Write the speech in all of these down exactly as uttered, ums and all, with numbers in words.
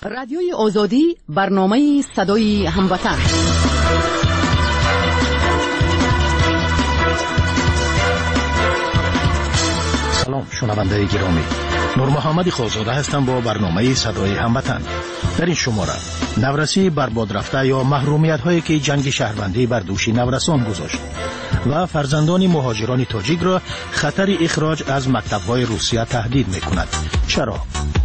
رادیوی آزادی برنامه صدای هموطن. سلام شنونده گرامی، نور محمد خالزاده هستم با برنامه صدای هموطن. در این شماره نورسی برباد رفته یا محرومیت هایی که جنگ شهروندی بر دوش نورسان گذاشت و فرزندان مهاجران تاجیک را خطر اخراج از مکتب‌های روسیه تهدید می‌کند. چرا؟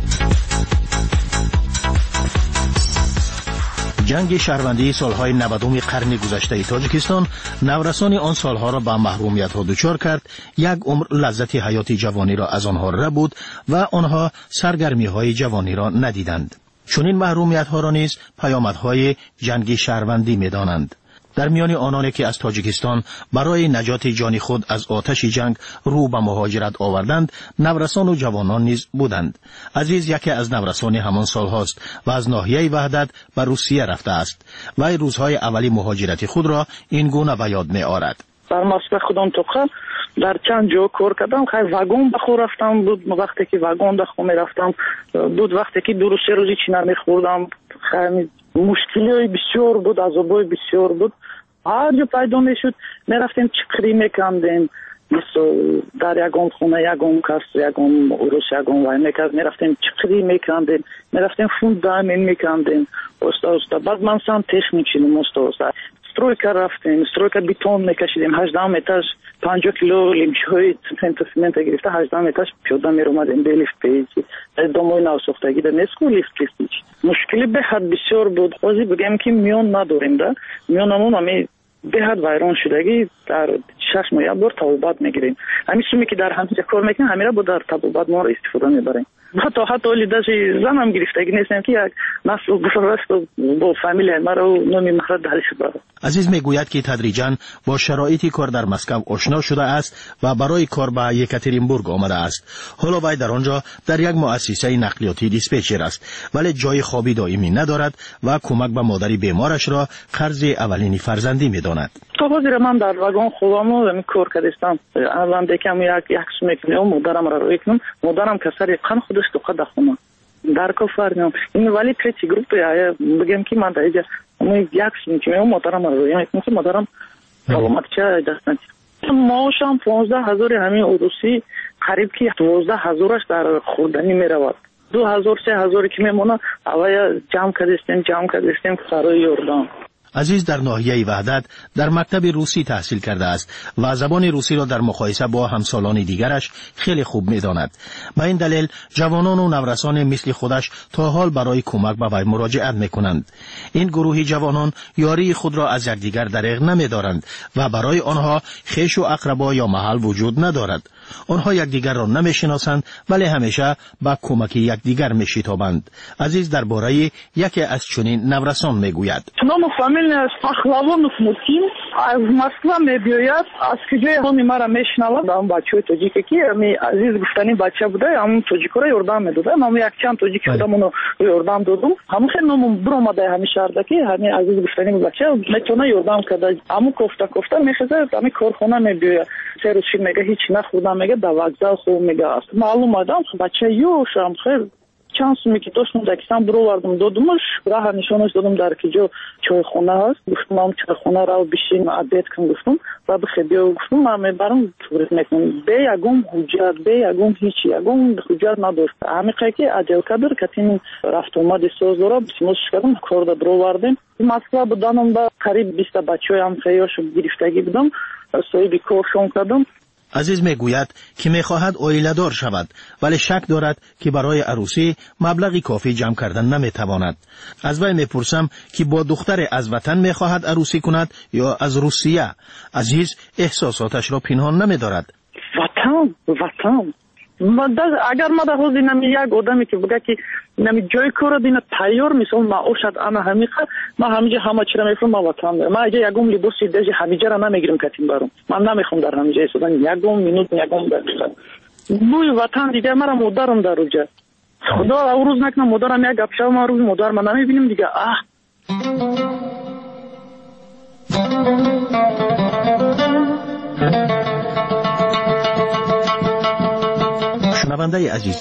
جنگ شهروندی سالهای نودم قرن گذشته تاجیکستان نورسان آن سالها را به محرومیت ها دچار کرد. یک عمر لذت حیات جوانی را از آنها ربود و آنها سرگرمی های جوانی را ندیدند. چون این محرومیت ها را نیز پیامدهای جنگ شهروندی می دانند. در میان آنانی که از تاجیکستان برای نجات جان خود از آتش جنگ رو به مهاجرت آوردند، نورسان و جوانان نیز بودند. عزیز یکی از نورسان همان سال هاست و از ناحیه وحدت به روسیه رفته است و روزهای اولی مهاجرت خود را این گونه به یاد می آورد. در مسکو خودم توقع در چند جا کار کردم. خیلی واگن بخور رفتم بود. وقتی که واگن دخو می رفتم بود، وقتی که دو سه روزی چینا می خوردم خیلی مشکلی بسیار بود، عذابای بسیار بود. هر جا پیدا می شد می رفتیم چکری می کندیم، مثل در یگان خونه یگان کس یگان روس یگان وای می کرد، می رفتیم چکری می کندیم، می رفتیم فوند دامین می کندیم. استا استا بعد من سام تخ می چیدیم. استا استا سтройка رفتیم، سтройка بیتون می کشیدیم. هجده متر پنجاه کیلو لیمچه‌های سمنت گرفته هجده متر پیاده می اومدیم به لیفت پیچی. از دومای ناساختگی در نسکو لیفت پیچ. مشکلی به حد بسیار بود. خواهی بگم که میان نداریم ده. میانمون همی به حد ویران شدگی در شش ماه یک بار تبوبات میگیریم. همین سومی که در همینجا کار میکنیم همین را با در تبوبات ما را استفاده میبریم. حتی حتی لیداشی زنم گرفتگی نیستم که یک نسل گذشته با فامیل ما را نمی مخرج دهلی شده. عزیز میگوید که تدریجاً با شرایط کار در مسکو آشنا شده است و برای کار به یکاترینبورگ آمده است. حالا وی در آنجا در یک مؤسسه نقلیاتی دیسپچر است، ولی جای خوابی دائمی ندارد و کمک به مادری بیمارش را قرض اولین فرزندی میداند. تا حاضر من در واگن خوابم و کار کردم. الان دیگه یک یک سمکنم مادرم را روی کنم. مادرم کسری قن خودش تو قد خونه. در کافرنم. این ولی تریتی گروپ یا بگم که من دیگه من یک سمکنم مادرم را روی کنم. مادرم سلامت چه دست نمی‌کنه. ماشام پانزده هزار همین اوروسی قریب که دوازده هزارش در خوردنی میرود. دو هزار سه هزار که میمونه اوای جمع کردیم جمع کردیم سرای یوردان. عزیز در ناحیه وحدت در مکتب روسی تحصیل کرده است و زبان روسی را در مقایسه با همسالان دیگرش خیلی خوب می‌داند. به این دلیل جوانان و نورسان مثل خودش تا حال برای کمک به وی مراجعت می‌کنند. این گروه جوانان یاری خود را از یکدیگر دریغ نمی‌دارند و برای آنها خویش و اقربا یا محل وجود ندارد. آنها یکدیگر را نمی‌شناسند ولی همیشه با کمک یکدیگر می‌شتابند. عزیز درباره یکی از چنین نورسان می‌گوید. از پخلوانوف مutím از Moskva میبیاید. از کجای همین مرا میشنواد. اون بچه تاجیکی که می عزیز گفتنی بچه بوده، همون تاجیکو را یوردان میداده. من یک چند تاجیکی بودم اونو یوردان دادم. همون خیلی نمون برآمده همین شهر که همین عزیز گفتنی بچه میتونه یوردان کرده. همون کوفته کوفته میخزه همین کارخانه میبیاید. سه روز میگه هیچ نخوردم، میگه در وокзал خوب میگه است. معلوم آدم بچه یوشم خیلی چانسمی که داشتم دکستان برو وردم دادمش راه نشانش دادم در کجا چای خونه هست. گفتم من چای خونه را بشین عادت کن گفتم و بخبیا گفتم من میبرم توریست میکنم. به یگم حجت به یگم هیچ یگم حجت نداشت. همیشه که عجل کدر کتین رفت اومد سوز داره بسیموش کردم کار دا برو وردم. مسکو بودم با قریب بیست بچه هم خیاش گرفتگی بودم صاحب کارشون کردم. عزیز میگوید که میخواهد عائله دار شود ولی شک دارد که برای عروسی مبلغی کافی جمع کردن نمیتواند. از وی میپرسم که با دختر از وطن میخواهد عروسی کند یا از روسیه. عزیز احساساتش را پنهان نمیدارد. وطن وطن اگر ما در حوزه نمی یک آدمی که بگه که نمی جای کار دینه تیار میسون ما اوشد انا همیخه ما همینجا همه چی را میفرم ما وطن دارم. ما اگه یکم لباسی دیجی همینجا را نمیگیرم کتیم برام. من نمیخوام در همینجا ایستادن یکم مینوت یکم بگیرم. بوی وطن دیگه مرا مادرم در روجه. خدا او روز نکنم مادرم یک گپ شو ما روز مادر ما نمیبینیم دیگه. آه شنونده عزیز،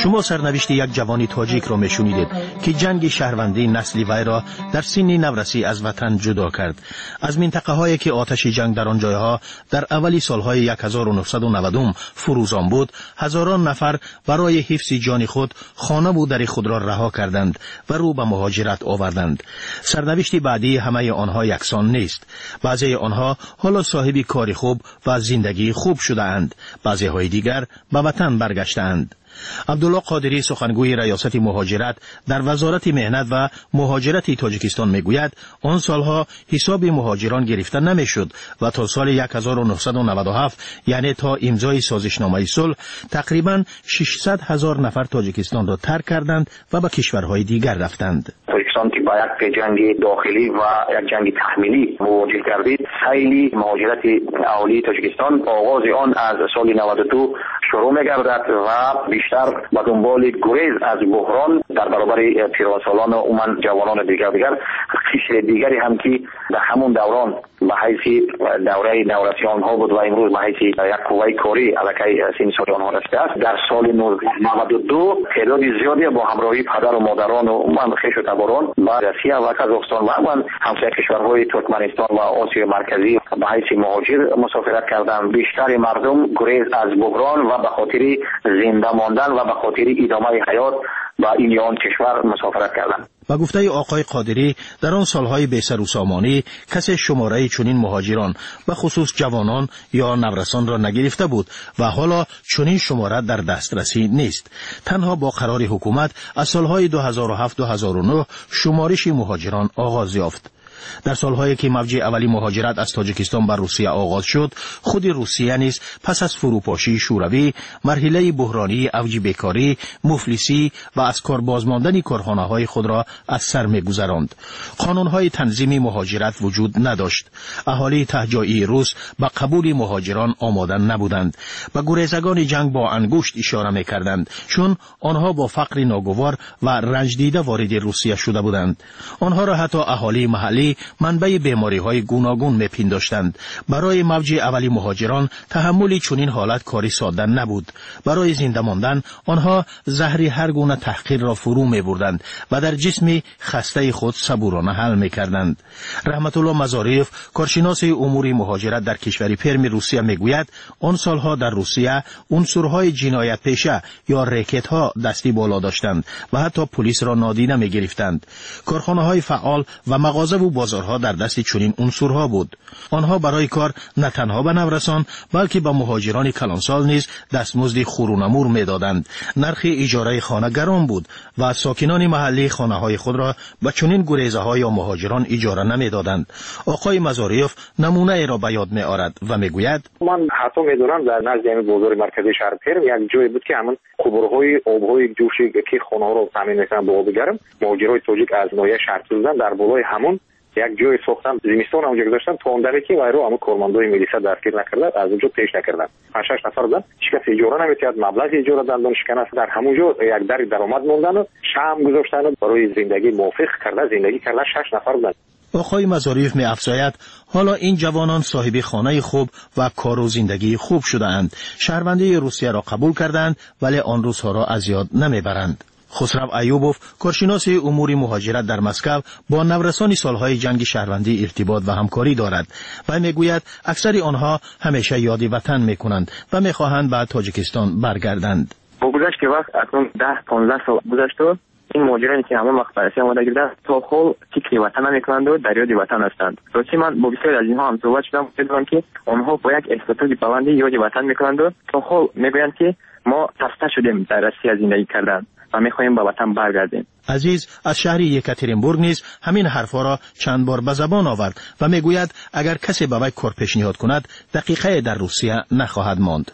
شما سرنوشت یک جوانی تاجیک را میشنیدید که جنگ شهروندی نسلی وی را در سن نورسی از وطن جدا کرد. از منطقه هایی که آتش جنگ در آن جایها در اولی سالهای هزار و نهصد و نود فروزان بود، هزاران نفر برای حفظ جان خود خانه و در خود را رها کردند و رو به مهاجرت آوردند. سرنوشت بعدی همه آنها یکسان نیست. بعضی آنها حالا صاحب کار خوب و زندگی خوب شده اند، بعضی های دیگر به وطن برگشتند. عبدالله قادری، سخنگوی ریاست مهاجرت در وزارت مهنت و مهاجرت تاجیکستان میگوید آن سالها حساب مهاجران گرفته نمیشد و تا سال هزار و نهصد و نود و هفت یعنی تا امضای سازشنامه صلح تقریبا ششصد هزار نفر تاجیکستان را ترک کردند و به کشورهای دیگر رفتند. تاجیکستان که با یک جنگ داخلی و یک جنگ تحمیلی مواجه گردید، سیل مهاجرت اهالی تاجیکستان آغاز آن از سال نود و دو شروع می‌گردد و بیشتر به دنبال گریز از بحران در برابر پیرانسالان و عموما جوانان دیگر دیگر قشر دیگری هم که در همون دوران به حیث دوره نورسیان ها بود و امروز به حیث یک قوه کاری علیه سن سال آنها رسیده است. در سال نود و دو تعداد زیادی با همراهی پدر و مادران و عموما خویش و تباران به روسیه و قزاقستان و عموما همسایه کشورهای ترکمنستان و آسیا مرکزی به حیث مهاجر مسافرت کردند. بیشتر مردم گریز از بحران و به خاطر زنده ماندن و به خاطر ادامه حیات با این آن کشور مسافرت کردند. با گفته آقای قادری در آن سالهای بیسر و سامانی کسی شماره چنین مهاجران به خصوص جوانان یا نورسان را نگرفته بود و حالا چنین شماره در دسترسی نیست. تنها با قرار حکومت از سالهای دو هزار و هفت دو هزار و نه شمارش مهاجران آغاز یافت. در سالهایی که موج اولی مهاجرت از تاجیکستان بر روسیه آغاز شد، خود روسیه نیز پس از فروپاشی شوروی مرحله بحرانی اوج بیکاری، مفلسی و از کار بازماندن کارخانه‌های خود را از سر می‌گذراند. قانون‌های تنظیم مهاجرت وجود نداشت. اهالی تهجایی روس به قبول مهاجران آماده نبودند. به گریزگان جنگ با انگشت اشاره می‌کردند، چون آنها با فقر ناگوار و رنج دیده وارد روسیه شده بودند. آنها را حتی اهالی محلی منبع بیماری‌های گوناگون می‌پنداشتند. برای موج اولی مهاجران تحمل چنین حالت کاری ساده نبود. برای زنده ماندن آنها زهر هر گونه تحقیر را فرو می‌بردند و در جسم خسته خود صبورانه حل می‌کردند. رحمت الله مزاریف، کارشناس امور مهاجرت در کشور پرم روسیه میگوید آن سالها در روسیه عنصرهای جنایت پیشه یا ریکت‌ها دستی بالا داشتند و حتی پلیس را نادیده می‌گرفتند. کارخانه‌های فعال و مغازه و بازارها در دست چنین عنصرها بود. آنها برای کار نه تنها به نورسان بلکه به مهاجران کلانسال نیز دستمزد خورونمور میدادند. نرخ اجاره خانه گران بود و ساکنان محلی خانه‌های خود را به چنین گریزه‌های یا مهاجران اجاره نمیدادند. آقای مزاریف نمونه ای را به یاد می‌آورد و میگوید من حتی میدونم در نزد همین بازار مرکزی شهر پرم یک جایی بود که همون قبرهای آبهای جوشی که خانه‌ها رو تامین می‌کردن با آب گرم، مهاجرای تاجیک از ناحیه شهر بودن در بالای همون یک جای ساختن زمستان اونجا گذاشتن تا اون دمی که وایرو همون کارمندای ملیسا دستگیر نکردن، از اونجا پیش نکردن. پنج شش نفر بودن، هیچ کس اجاره نمی‌داد، مبلغ اجاره دادن شکن است در همونجا یک در درآمد موندن و شام گذاشتن برای زندگی موافق کردن، زندگی کردن شش نفر بودن. آقای مزاریف می افزاید حالا این جوانان صاحب خانه خوب و کار و زندگی خوب شده اند. شهروندی روسیه را قبول کردند ولی آن روزها را از یاد نمیبرند. خسرو ایوبوف، کارشناس امور مهاجرت در مسکو، با نورسان سالهای جنگ شهروندی ارتباط و همکاری دارد و میگوید اکثر آنها همیشه یاد وطن میکنند و میخواهند به تاجیکستان برگردند. با گذشت که وقت اکنون ده پانزده سال گذشت و این مهاجرانی که همه مخبرسی آماده گردن تا خول فکر وطن نمیکنند و در یاد وطن هستند. راستی من با بسیاری از اینها هم صحبت شدم، دیدم که آنها با یک احساسات پوندی یاد وطن میکنند و تا خول میگویند که ما خسته شدیم در روسیه زندگی کردن و میخواهیم به وطن برگردیم. عزیز از شهر یکاترینبورگ نیز همین حرفا را چند بار به زبان آورد و میگوید اگر کسی به وی کار پیشنهاد کند دقیقه در روسیه نخواهد ماند.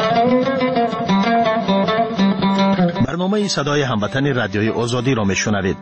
برنامه صدای هموطن رادیوی آزادی را میشنوید.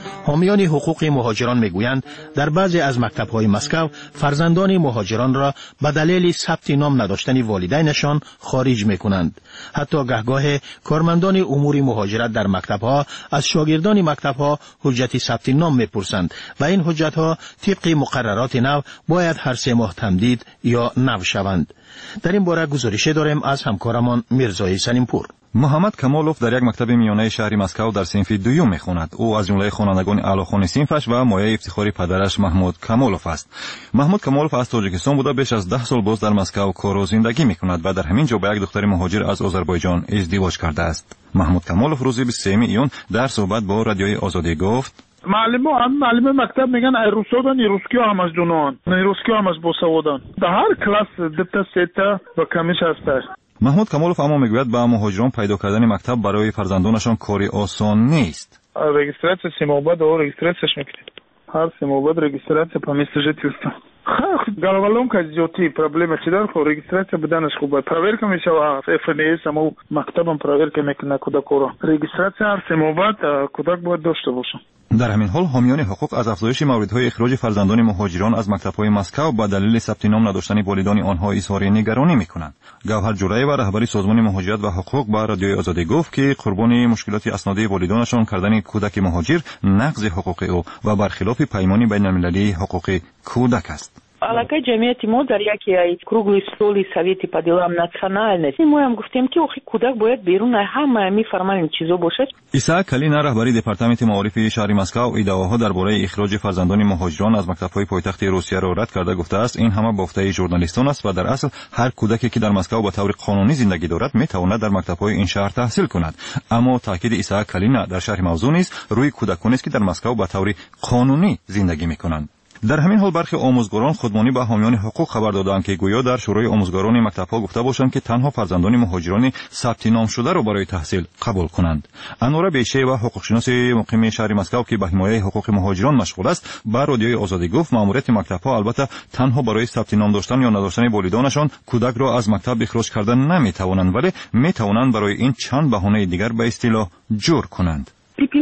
حامیان حقوق مهاجران میگویند در بعضی از مکتب‌های مسکو فرزندان مهاجران را به دلیل ثبت نام نداشتن والدینشان خارج میکنند. حتی گهگاه کارمندان امور مهاجرت در مکتب‌ها از شاگردان مکتب‌ها حجت ثبت نام میپرسند و این حجت‌ها طبق مقررات نو باید هر سه ماه تمدید یا نو شوند. در این باره گزارشی داریم از همکارمان میرزای سلیمپور. محمد کمالوف در یک مکتب میانه شهر مسکو در صنف دوم میخواند. او از جمله خوانندگان اعلیخوان صنفش و مایه افتخاری پدرش محمود کمالوف است. محمود کمالوف از تاجیکستان بوده بیش از ده سال باز در مسکو کار و زندگی میکند و در همین جا با یک دختر مهاجر از آذربایجان ازدواج کرده است. محمود کمالوف روز بیست و سوم ایون در صحبت با رادیوی آزادی گفت: معلم هم معلم مکتب میگن ای روسودان ای روسکی هم از دونان ای روسکی هم از بوسودان در هر کلاس دتا ستا و کمیش هست. محمود کمالوف اما میگوید با مهاجران پیدا کردن مکتب برای فرزندانشان کاری آسان نیست. رجیستراcja سیموباد و رجیستراціяш میکنید. هر سیموباد رجیستراcja по месту жительства. Головоломка идёти, проблема чидар, хо регистрация буданаш хуба. Проверка мешава эф эн эс, амо мактабам проверка мекуна куда коро. Регистрация ҳар семобад кудак бояд дошта бошад. در همین حال حامیان حقوق از افزایش موردهای اخراج فرزندان مهاجران از مکتب‌های مسکو با دلیل ثبت نام نداشتن والدین آنها اظهار نگرانی می‌کنند. گوهر جلایی و رهبری سازمان مهاجرت و حقوق با رادیوی آزادی گفت که قربانی مشکلات اسنادی والدینشان کردن کودک مهاجر نقض حقوق او و برخلاف پیمان بین‌المللی حقوق کودک است. Алакай ҷамъияти мо дар яке ай кругли столи совети по делам национальности моям гуфтем ки охи кӯдак бояд берун ай ҳама мефармаем чизо бошад. исаак калина раҳбари департаменти маорифи шаҳри маскав иддаоҳо дар бораи ихроҷи фарзандони муҳоҷирон аз мактабҳои пойтахти русияро рад карда гуфтааст ин ҳама бофтаи журналистон аст ва дар асл ҳар кӯдаке ки дар маскав ба таври қонунӣ зиндагӣ дорад метавонад дар мактабҳои ин шаҳр таҳсил кунад. аммо таъкиди исаак калина дар шарҳи мавзӯъ низ рӯи кӯдаконест ки дар маскав ба таври қонунӣ зиндагӣ мекунанд. در همین حال برخی آموزگاران خودمانی به حامیان حقوق خبر دادند که گویا در شورای آموزگاران مکتب‌ها گفته باشند که تنها فرزندان مهاجران ثبت نام شده را برای تحصیل قبول کنند. انوره بیشه و حقوقشناس مقیم شهر مسکو که به حمایت حقوق مهاجران مشغول است با رادیوی آزادی گفت ماموریت مکتب‌ها البته تنها برای ثبت نام داشتن یا نداشتن والدینشان کودک را از مکتب اخراج کردن نمی‌توانند، ولی می‌توانند برای این چند بهانه دیگر به اصطلاح جور کنند.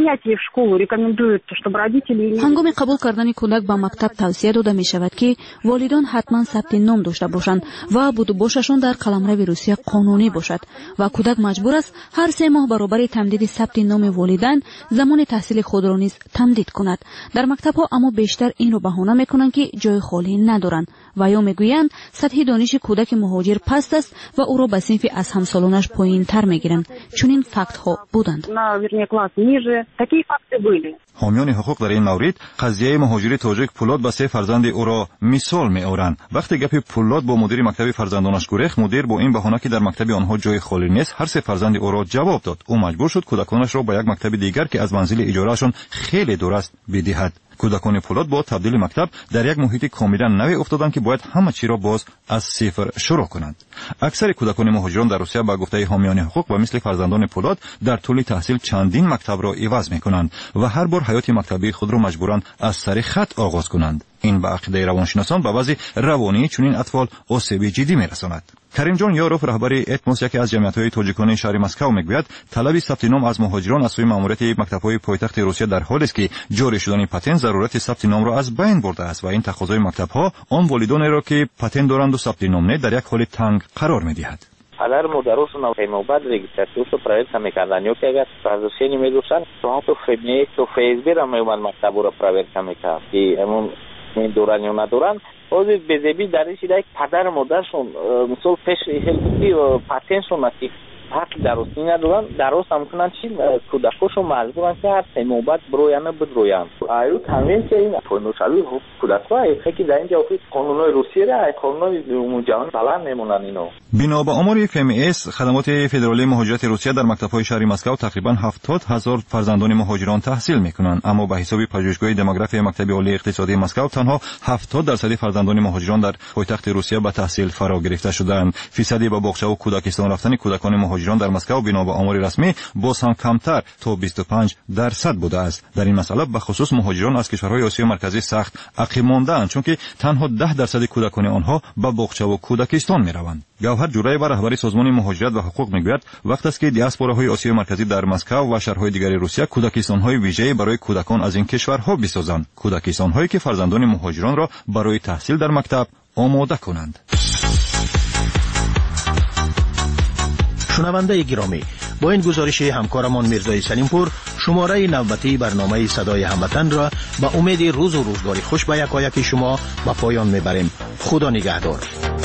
ҳангоми қабул кардани кӯдак ба мактаб тавсия дода мешавад ки волидон ҳатман сабти ном дошта бошанд ва будубошашон дар қаламрави русия қонунӣ бошад ва кӯдак маҷбур аст ҳар се моҳ баробари тамдиди сабти номи волидайн замони таҳсили худро низ тамдид кунад. дар мактабҳо аммо бештар инро баҳона мекунанд ки ҷои холӣ надоранд ва ё мегӯянд сатҳи дониши кӯдаки муҳоҷир паст аст ва ӯро ба синфи аз ҳамсолонаш поинтар мегиранд. чунин фактҳо буданд. حامیان حقوق در این مورد قضیه مهاجر تاجیک پولاد با سه فرزند او را مثال می‌آورند. وقتی گپ پولاد با مدیر مکتب فرزندانش گریخت، مدیر با این بهانه که در مکتب آنها جای خالی نیست هر سه فرزند او را جواب داد. او مجبور شد کودکانش را با یک مکتب دیگر که از منزل اجارهشان خیلی دور است بدهد. کودکان پولاد با تبدیل مکتب در یک محیط کاملا نوی افتادند که باید همه چی را باز از صفر شروع کنند. اکثر کودکان مهاجران در روسیه با گفته حامیان حقوق و مثل فرزندان پولاد در طول تحصیل چندین مکتب را عوض می‌کنند و هر بار حیات مکتبی خود را مجبورند از سر خط آغاز کنند. این به عقیده روانشناسان به وضع روانی چنین اطفال آسیب جدی می‌رساند. کریم جان یاروف رهبری اتموس یکی از جمعیت‌های تاجیکان شهر مسکو میگوید طلب ثبت نام از مهاجران از سوی ماموریت مکتب‌های پایتخت روسیه در حالی است که جاری شدن پتن ضرورت ثبت نام را از بین برده است و این تقاضای مکتب‌ها آن والدانی را که پتن دارند و ثبت نام نه در یک حال تنگ قرار می‌دهد. پدر مادرشون رو پیموبت رجیستراسیون رو پرویل می‌کردن یا که اگر فرزندی می‌داشتن تو تو فیبنی تو فیسبوک را میومد مکتب رو پرویل می‌کرد که همون این دوران یا ندوران اوزی بزبی درش یک پدر مادرشون مثلا پیش هلکی پاتنشون ماسی حق درستی ندارن درست هم کنن چی کودکاشون مجبورن که هر سه نوبت برویان بدرویان آیو تامین که این پونوشالی کودک‌ها که در اینجا office قانونهای روسیه را قانونهای جهان بلند نمونن اینو. بنا به آمار اف ام اس خدمات فدرالی مهاجرت روسیه در مکتب‌های شهر مسکو تقریبا هفتاد هزار فرزندان مهاجران تحصیل می‌کنند، اما به حساب پژوهشگاه دموگرافی مکتب عالی اقتصادی مسکو تنها هفتاد درصد فرزندان مهاجران در پایتخت روسیه به تحصیل فرا گرفته شدند. فیصدی به باغچه و کودکستان رفتن کودکان مهاجران مهاجران در مسکو بنا به آمار رسمی باز هم کمتر تا بیست و پنج درصد بوده است. در این مسئله به خصوص مهاجران از کشورهای آسیای مرکزی سخت عقب مانده‌اند، چون که تنها ده درصد کودکان آنها به باغچه و کودکستان می‌روند. گوهر جورایی بر رهبری سازمان مهاجرت و حقوق میگوید وقت است که دیاسپوراهای آسیای مرکزی در مسکو و شهرهای دیگر روسیه کودکستان‌های ویژه‌ای برای کودکان از این کشورها بسازند، کودکستان‌هایی که فرزندان مهاجران را برای تحصیل در مکتب آماده کنند. شنونده گرامی، با این گزارش همکارمان میرزای سلیمپور شماره نوبتی برنامه صدای هموطن را به امید روز و روزگاری خوش به یکایک شما به پایان میبریم. خدا نگهدار.